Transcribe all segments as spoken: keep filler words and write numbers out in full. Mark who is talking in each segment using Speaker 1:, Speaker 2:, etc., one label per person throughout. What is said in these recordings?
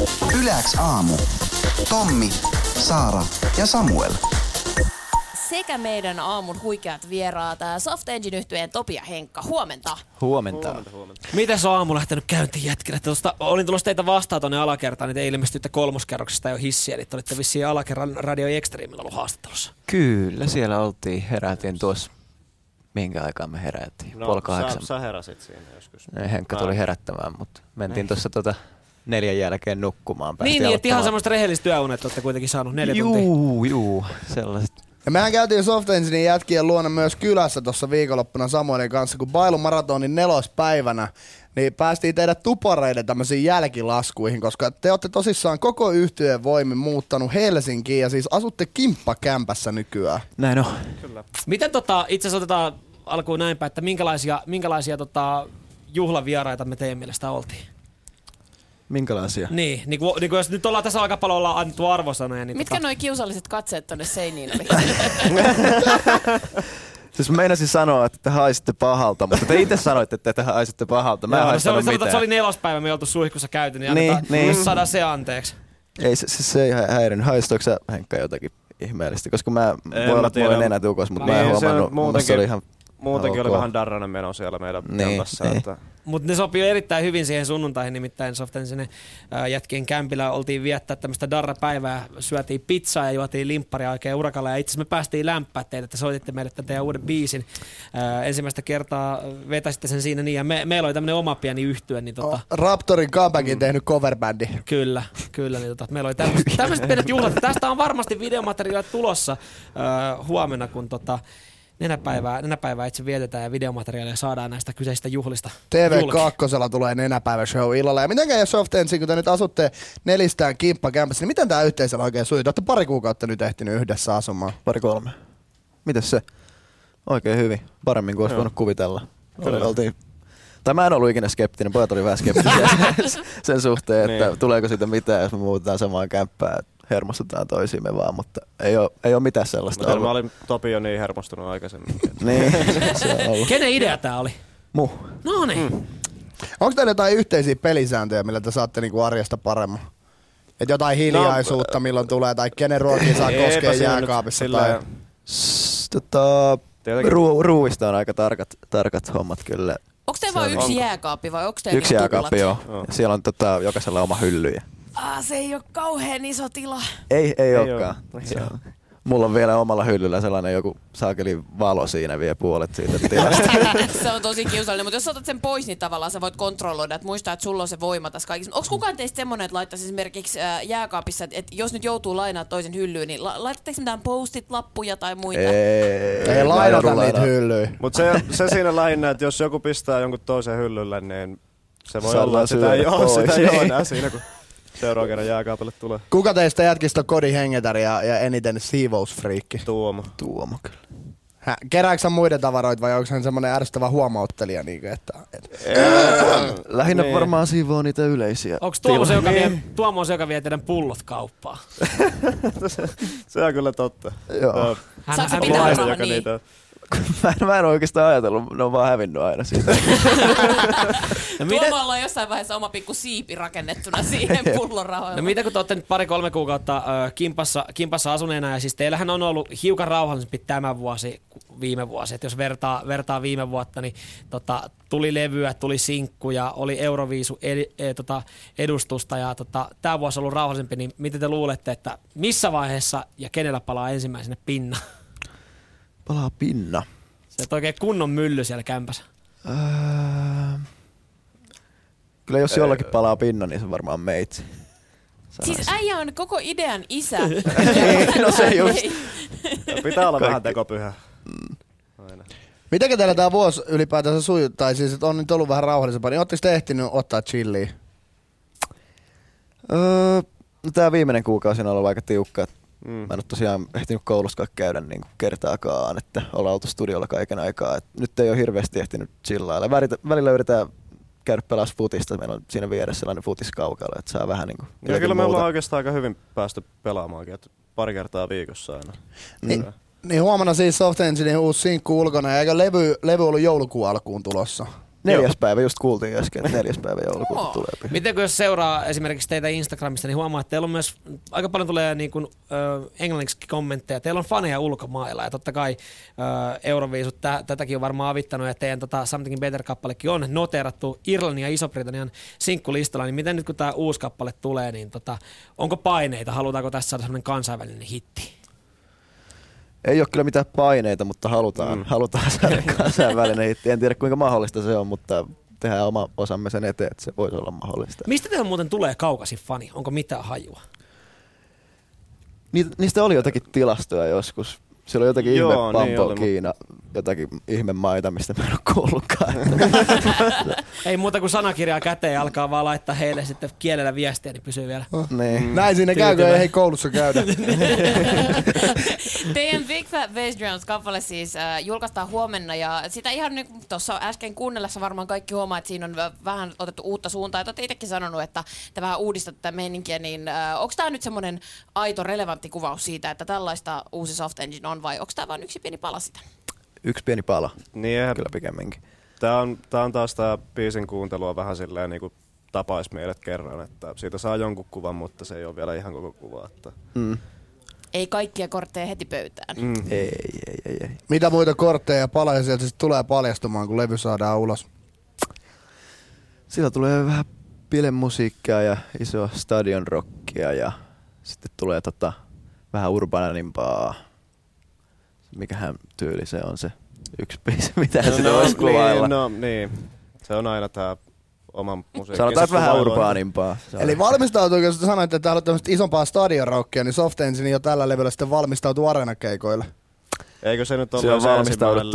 Speaker 1: Yle X aamu. Tommi, Saara ja Samuel.
Speaker 2: Sekä meidän aamun huikeat vieraat, Soft Engine-yhtyeen Topi ja Henkka. Huomenta.
Speaker 3: Huomenta.
Speaker 4: huomenta, huomenta.
Speaker 5: Miten se on aamu lähtenyt käyntiin jätkille? Tuosta, olin tulossa teitä vastaan tuonne alakertaan, niin te ilmestyitte kolmoskerroksesta jo hissiä, eli te olitte vissiin alakerran Radio Extremellä ollut haastattelussa.
Speaker 3: Kyllä, siellä oltiin. Herätin tuossa. Minkä aikaa me herättiin?
Speaker 4: No,
Speaker 3: Puoli kahdeksan.
Speaker 4: Sä, sä heräsit siinä joskus.
Speaker 3: Ei, Henkka tuli herättämään, mutta mentiin tuossa tota neljän jälkeen nukkumaan.
Speaker 5: Niin, niin että ihan semmoista rehellistä työunet olette kuitenkin saanut neljä
Speaker 3: juu,
Speaker 5: tuntia.
Speaker 3: Juu, juu, sellaiset.
Speaker 6: Ja mehän käytiin Soft Enginein jätkien luona myös kylässä tuossa viikonloppuna Samuelin kanssa, kun Bailun maratonin nelospäivänä, niin päästiin teidät tupareiden tämmöisiin jälkilaskuihin, koska te olette tosissaan koko yhtyeen voimin muuttanut Helsinkiin ja siis asutte kimppakämpässä nykyään.
Speaker 3: Näin on.
Speaker 4: Kyllä.
Speaker 5: Miten tota, itse asiassa otetaan alkuun näinpä, että minkälaisia, minkälaisia tota, juhlavieraita me teidän mielestä oltiin?
Speaker 3: Minkälaisia?
Speaker 5: Niin, niin kuin, niin kuin jos nyt ollaan tässä aika paljon ollaan annettu arvosanoja. Niin
Speaker 2: Mitkä
Speaker 5: tota...
Speaker 2: noi kiusalliset katseet tonne seiniin oli?
Speaker 3: Siis mä meinasin sanoa, että te haisitte pahalta, mutta te itse sanoitte, että te haisitte pahalta. Mä en
Speaker 5: Joo, no se, oli,
Speaker 3: mitään.
Speaker 5: sanotaan, se oli nelospäivä, me oltu suihkussa käyty, niin,
Speaker 3: Niin,
Speaker 5: annetaan,
Speaker 3: niin.
Speaker 5: saadaan se anteeksi.
Speaker 3: Ei, se, se, se ei häirinyt. Haistoiko sä, Henkka, jotakin ihmeellistä? Koska mä
Speaker 4: En
Speaker 3: voi olla,
Speaker 4: mä
Speaker 3: että mulla
Speaker 4: tiedä.
Speaker 3: oli nenä tukos, mutta
Speaker 4: Niin,
Speaker 3: mä en
Speaker 4: se
Speaker 3: huomannut. Mun mielestä se oli ihan
Speaker 4: Muutenkin oli
Speaker 3: ok.
Speaker 4: vähän darranen meno siellä meidän
Speaker 3: Niin,
Speaker 4: kämpässä.
Speaker 3: niin.
Speaker 4: Että
Speaker 5: Mutta ne sopii erittäin hyvin siihen sunnuntaihin, nimittäin Soft Engine jätkien kämpillä oltiin viettää tämmöistä darra-päivää, syötiin pizzaa ja juotiin limpparia oikein urakalla. Ja itse asiassa me päästiin lämpää teille, että soititte meille tämän teidän uuden biisin. Ää, ensimmäistä kertaa vetäisitte sen siinä niin, ja me, meillä oli tämmöinen oma pieni yhtye. Niin tota,
Speaker 6: Raptorin comebackin mm. tehnyt coverbändi.
Speaker 5: Kyllä, kyllä. Niin tota, meillä oli tämmöiset, tämmöiset pienet juhlat. Tästä on varmasti videomateriaalit tulossa ää, huomenna, kun tota, Nenäpäivää, nenäpäivää itse vietetään ja videomateriaalia saadaan näistä kyseisistä juhlista.
Speaker 6: T V kaksi tulee nenäpäiväshow illalla. Ja miten käy Soft Engine, kun te nyt asutte nelistään kimppakämpässä, niin miten tää yhteisöllä oikein sujuu? Te olette pari kuukautta nyt ehtinyt yhdessä asumaan.
Speaker 3: Pari kolme. Mites se? Oikein hyvin. Paremmin kuin olisi voinut kuvitella. Oli, oltiin, tai mä en ollut ikinä skeptinen, pojat oli vähän skeptisiä sen suhteen, että niin. Tuleeko siitä mitään, jos me muutetaan samaan kämppään. Hermostutaan toisiimme vaan, mutta ei ole, ei ole mitään sellaista
Speaker 4: mutta
Speaker 3: ollut.
Speaker 4: mä olin Topi jo niin hermostunut aikaisemmin.
Speaker 3: Niin, se on ollut.
Speaker 5: Kenen idea tää oli?
Speaker 3: Mu.
Speaker 5: No niin. Mm.
Speaker 6: Onko teillä jotain yhteisiä pelisääntöjä, millä te saatte niinku arjesta paremman? Et jotain hiljaisuutta, no, milloin tulee, tai kenen ruokia saa koskea jääkaapissa? Tai...
Speaker 3: S- tota, ruu, ruuista on aika tarkat, tarkat hommat kyllä.
Speaker 2: Onko teillä vain yksi
Speaker 3: onko?
Speaker 2: jääkaappi vai onko teillä
Speaker 3: Yksi jääkaappi, joo.
Speaker 4: Oh.
Speaker 3: Siellä on tota, jokaisella oma hylly.
Speaker 2: Ah, se ei ole kauhean iso tila.
Speaker 3: Ei, ei,
Speaker 4: ei
Speaker 3: olekaan. Se on. Mulla on vielä omalla hyllyllä sellainen joku saakeli valo siinä vie puolet siitä tilasta.
Speaker 2: Se on tosi kiusallinen, mutta jos sä otat sen pois, niin tavallaan sä voit kontrolloida, että muistaa, että sulla on se voima tässä kaikissa. Onko kukaan teistä semmoinen, että laittaisi esimerkiksi äh, jääkaapissa, että, että jos nyt joutuu lainaa toisen hyllyyn, niin la- laitatteko mitään postit-lappuja tai muita?
Speaker 3: Ei,
Speaker 6: ei lainata niitä hyllyjä.
Speaker 4: Mutta se, se siinä lähinnä, että jos joku pistää jonkun toisen hyllylle, niin se voi
Speaker 3: Saa
Speaker 4: olla, että sitä ei ole, sitä ei ole enää siinä, kun seuraavan kerran jääkaapille tulee.
Speaker 6: Kuka teistä jätkistä on kodihengätäri ja, ja eniten siivousfriikki?
Speaker 4: Tuomo.
Speaker 3: Tuomo kyllä.
Speaker 6: Hä, kerääkö sä muiden tavaroita vai onko hän semmonen ärsyttävä huomauttelija? Niin kuin, että, et...
Speaker 3: Lähinnä
Speaker 4: niin.
Speaker 3: varmaan siivoo niitä yleisiä.
Speaker 5: Onko Tuomo se, joka vie,
Speaker 4: Niin.
Speaker 5: Tuomo se, joka vie teidän pullot kauppaan?
Speaker 4: se, se on kyllä totta.
Speaker 3: Joo.
Speaker 5: Hän,
Speaker 2: Saatko
Speaker 5: hän,
Speaker 2: pitää
Speaker 5: hän,
Speaker 2: osalla
Speaker 4: joka
Speaker 2: niin?
Speaker 4: niitä...
Speaker 3: Mä en, mä en oikeastaan ajatellut, ne on vaan hävinnyt aina siitä.
Speaker 5: no, miten,
Speaker 2: Tuomolla on jossain vaiheessa oma pikku siipi rakennettuna siihen pullon rahoilla.
Speaker 5: no mitä kun te olette nyt pari-kolme kuukautta äh, kimpassa, kimpassa asuneena, ja siis teillähän on ollut hiukan rauhallisempi tämä vuosi kuin viime vuosi. Et jos vertaa, vertaa viime vuotta, niin tota, tuli levyä, tuli sinkkuja, oli Euroviisu ed, ed, tota, edustusta, ja tota, tämä vuosi on ollut rauhallisempi, niin miten te luulette, että missä vaiheessa ja kenellä palaa ensimmäisenä pinna?
Speaker 3: Palaa pinna.
Speaker 5: Se on oikein kunnon mylly siellä kämpässä.
Speaker 3: Öö... Kyllä jos jollakin palaa pinna, niin se on varmaan meitsi.
Speaker 2: Siis äijä on koko idean isä.
Speaker 3: No se just.
Speaker 4: Pitää olla
Speaker 3: Kaikki.
Speaker 4: vähän tekopyhä. Aina.
Speaker 6: Mitenkä teillä tää vuosi ylipäätänsä sujuu, tai siis että on nyt ollut vähän rauhallisempaa, niin ootteko te ehtinyt ottaa chilliä?
Speaker 3: Öö, no tää viimeinen kuukausi on ollut aika tiukka.
Speaker 4: Mm.
Speaker 3: Mä en ole tosiaan ehtinyt koulussa käydä niin kuin kertaakaan, että ollaan oltu studiolla kaiken aikaa. Et nyt ei ole hirveästi ehtinyt chillailla. Välillä yritetään käydä pelaamaan futista. Meillä on siinä vieressä sellainen futiskaukalo, että saa vähän niin kuin
Speaker 4: Ja kyllä me ollaan oikeastaan aika hyvin päästy pelaamaankin, että pari kertaa viikossa aina.
Speaker 6: Niin, niin huomenna siis Soft Enginein uusi sinkku ulkona, ja eikö levy, levy ollut joulukuun alkuun tulossa?
Speaker 3: Neljäs päivä, just kuultiin äsken, että neljäs päivä joulukuuta
Speaker 2: Oo.
Speaker 3: tulee.
Speaker 5: Miten kun jos seuraa esimerkiksi teitä Instagramista, niin huomaa, että teillä on myös aika paljon tulee niin kuin, ö, englanniksi kommentteja. Teillä on faneja ulkomailla ja totta kai ö, Euroviisut tä, tätäkin on varmaan avittanut ja teidän tota, Something Better-kappalekin on noteerattu Irlannin ja Iso-Britannian sinkkulistalla. Niin miten nyt kun tämä uusi kappale tulee, niin tota, onko paineita? Halutaanko tässä saada sellainen kansainvälinen hitti?
Speaker 3: Ei ole kyllä mitään paineita, mutta halutaan, mm. halutaan saada kansainvälinen hitti. En tiedä kuinka mahdollista se on, mutta tehdään oma osamme sen eteen, että se voisi olla mahdollista.
Speaker 5: Mistä teillä muuten tulee kaukaisin fani? Onko mitään hajua?
Speaker 3: Ni, niistä oli jotakin tilastoja joskus. Siellä oli jotakin
Speaker 4: Joo,
Speaker 3: ihme
Speaker 4: niin
Speaker 3: Pampo,
Speaker 4: oli,
Speaker 3: Kiina, jotakin ihme maita, mistä mä en ole kuullutkaan.
Speaker 5: Ei muuta kuin sanakirjaa käteen ja alkaa vaan laittaa heille sitten kielellä viestiä, niin pysyy vielä.
Speaker 6: Oh.
Speaker 3: niin.
Speaker 6: Näin siinä käy, kun ei koulussa käydä.
Speaker 2: Teidän Big Fat Bass Drums-kappale siis äh, julkaistaan huomenna ja sitä ihan niin kuin tuossa äsken kuunnellessa varmaan kaikki huomaa, että siinä on vähän otettu uutta suuntaa. Ja te olette itsekin sanonut, että te vähän uudistatte tätä meininkiä, niin äh, onko tämä nyt semmoinen aito, relevantti kuvaus siitä, että tällaista uusi Soft Engine on vai onko tämä vain yksi pieni pala sitä?
Speaker 3: Yksi pieni pala,
Speaker 4: Niin, eihän-
Speaker 3: kyllä pikemminkin.
Speaker 4: Tää on, tää on taas tää biisin kuuntelua vähän silleen niinku tapais meidät kerran, että siitä saa jonkun kuvan, mutta se ei ole vielä ihan koko kuva. Että.
Speaker 3: Mm.
Speaker 2: Ei kaikkia kortteja heti pöytään.
Speaker 4: Mm.
Speaker 3: Ei, ei, ei, ei.
Speaker 6: Mitä muita kortteja ja paloja sieltä sitten tulee paljastumaan, kun levy saadaan ulos?
Speaker 3: Sillä tulee vähän bilemusiikkia ja iso stadion rockia ja sitten tulee tota, vähän urbanimpaa. Mikähän tyyli se on se yksi biisi, mitä no, sitä voisi kuvailla.
Speaker 4: Niin, no niin, se on aina tää oman musiikin.
Speaker 3: Sanotaan, että vähän urbaanimpaa.
Speaker 6: Eli valmistautuuko, jos sanoit, että haluat tämmöistä isompaa stadionrockia, niin Soft Engine jo tällä levyllä sitten valmistautuu areenakeikoille.
Speaker 4: Eikö se nyt
Speaker 3: Se
Speaker 4: ole
Speaker 3: on valmistauduttu.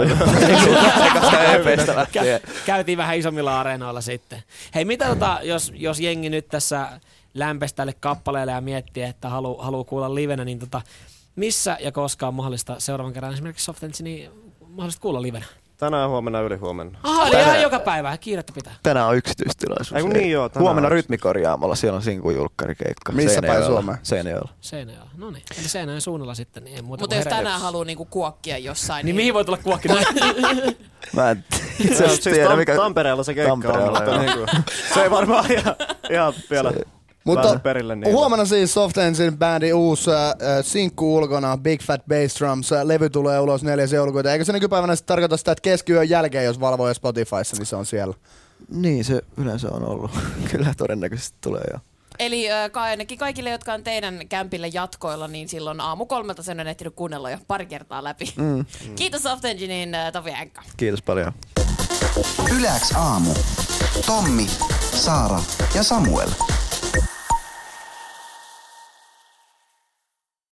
Speaker 5: Kä- käytiin vähän isommilla areenoilla sitten. Hei, mitä tota, jos, jos jengi nyt tässä lämpesi tälle kappaleelle ja miettii, että halu, haluaa kuulla livenä, niin tota, missä ja koska on mahdollista seuraavan kerran esimerkiksi Soft Engine mahdollista kuulla livenä?
Speaker 4: Tänään, huomenna, yli huomenna.
Speaker 5: Aha, eli ihan joka päivä, kiirettä pitää.
Speaker 3: Tänään on yksityistilaisuus.
Speaker 4: Ei kun niin joo, tänään
Speaker 3: Huomenna
Speaker 4: on.
Speaker 3: rytmikorjaamolla, siellä on sinkun julkkarikeikka.
Speaker 6: Missä päin
Speaker 3: Seinäjoella.
Speaker 6: Suomea?
Speaker 3: Seinäjoella.
Speaker 5: Seinäjoella. No niin, eli Seinäjoen suunnalla sitten, niin ei muuta
Speaker 2: Mutta
Speaker 5: kuin
Speaker 2: jos
Speaker 5: hereille.
Speaker 2: tänään haluaa niinku kuokkia jossain,
Speaker 5: Niin mihin voi tulla kuokki?
Speaker 3: Mä en itse
Speaker 4: Se on
Speaker 3: asiassa
Speaker 4: siis
Speaker 3: tiedä,
Speaker 4: Tam-
Speaker 3: mikä...
Speaker 4: Tampereella se keikka
Speaker 3: Tampereella,
Speaker 4: on, mutta
Speaker 3: joo.
Speaker 4: niinku, se ei varmaan ihan, ihan vielä
Speaker 3: Se-
Speaker 6: Mutta
Speaker 4: pääse perille niin.
Speaker 6: huomenna siis Soft Engine bändin uusi äh, sinkku ulkona, Big Fat Bass Drums. Äh, levy tulee ulos neljäs joulukuuta. Eikö se nykypäivänä sitten tarkoita sitä, että keskiyön jälkeen, jos valvoo jo Spotifyssa, niin se on siellä?
Speaker 3: Niin se yleensä on ollut. Kyllä todennäköisesti tulee jo.
Speaker 2: Eli äh, ka- ainakin kaikille, jotka on teidän kämpille jatkoilla, niin silloin aamu kolmelta sen on ehtinyt kuunnella jo pari kertaa läpi.
Speaker 3: Mm.
Speaker 2: Kiitos Soft Enginein äh, Tovi Änkkä.
Speaker 3: Kiitos paljon.
Speaker 1: Yle X aamu. Tommi, Saara ja Samuel.